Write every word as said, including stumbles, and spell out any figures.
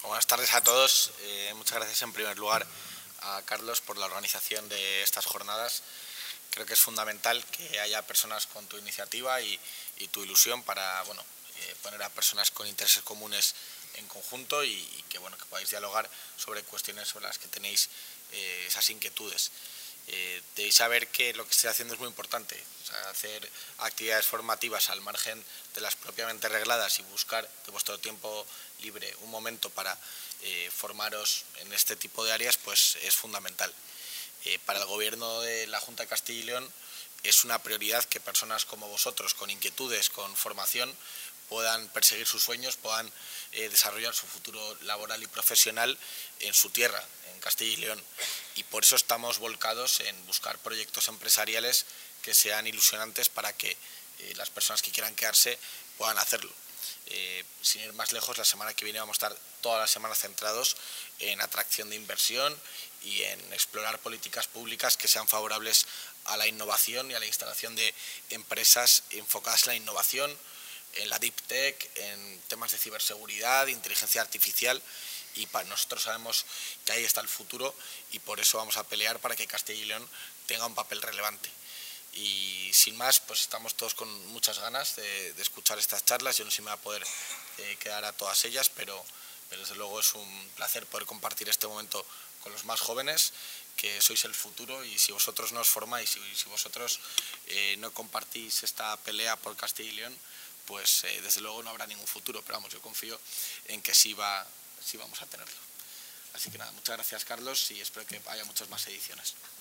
Buenas tardes a todos. Eh, muchas gracias en primer lugar a Carlos por la organización de estas jornadas. Creo que es fundamental que haya personas con tu iniciativa y, y tu ilusión para bueno, eh, poner a personas con intereses comunes en conjunto y, y que, bueno, que podáis dialogar sobre cuestiones sobre las que tenéis eh, esas inquietudes. Eh, debéis saber que lo que estoy haciendo es muy importante, o sea, hacer actividades formativas al margen de las propiamente regladas y buscar de vuestro tiempo libre un momento para eh, formaros en este tipo de áreas, pues es fundamental. Eh, para el Gobierno de la Junta de Castilla y León es una prioridad que personas como vosotros, con inquietudes, con formación, puedan perseguir sus sueños, puedan eh, desarrollar su futuro laboral y profesional en su tierra, en Castilla y León. Y por eso estamos volcados en buscar proyectos empresariales que sean ilusionantes para que eh, las personas que quieran quedarse puedan hacerlo. Eh, sin ir más lejos, la semana que viene vamos a estar toda la semana centrados en atracción de inversión y en explorar políticas públicas que sean favorables a la innovación y a la instalación de empresas enfocadas en la innovación, en la Deep Tech, en temas de ciberseguridad, inteligencia artificial, y para nosotros sabemos que ahí está el futuro y por eso vamos a pelear para que Castilla y León tenga un papel relevante. Y sin más, pues estamos todos con muchas ganas de, de escuchar estas charlas. Yo no sé si me va a poder eh, quedar a todas ellas, pero, pero desde luego es un placer poder compartir este momento con los más jóvenes, que sois el futuro, y si vosotros no os formáis y si vosotros eh, no compartís esta pelea por Castilla y León, pues eh, desde luego no habrá ningún futuro, pero vamos, yo confío en que sí, va, sí vamos a tenerlo. Así que nada, muchas gracias, Carlos, y espero que haya muchas más ediciones.